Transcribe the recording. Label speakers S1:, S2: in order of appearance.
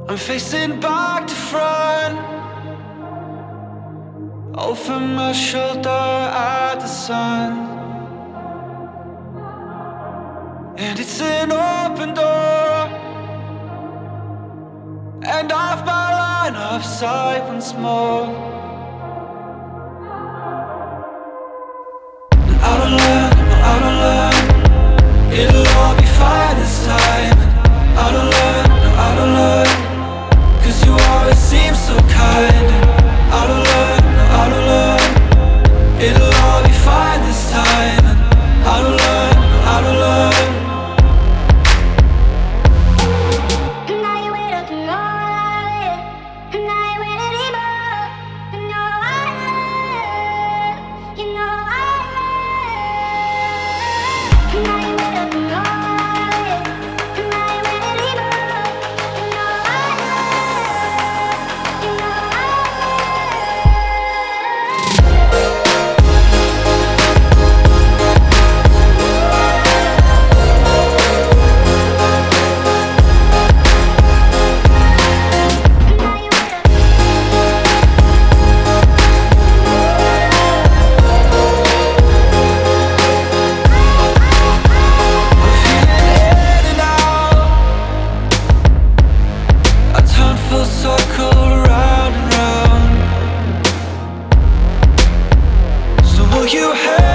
S1: I'm facing back to front, over my shoulder at the sun. And it's an open door, and off my line of sight once more. And I don't learn, no I don't learn, it'll all be fine this time. And I don't learn, no I don't learn, 'cause you always seem so kind. And I don't learn, no I don't learn, it'll all be fine this time. And I don't learn, no I don't learn. Circle round and round. So will you have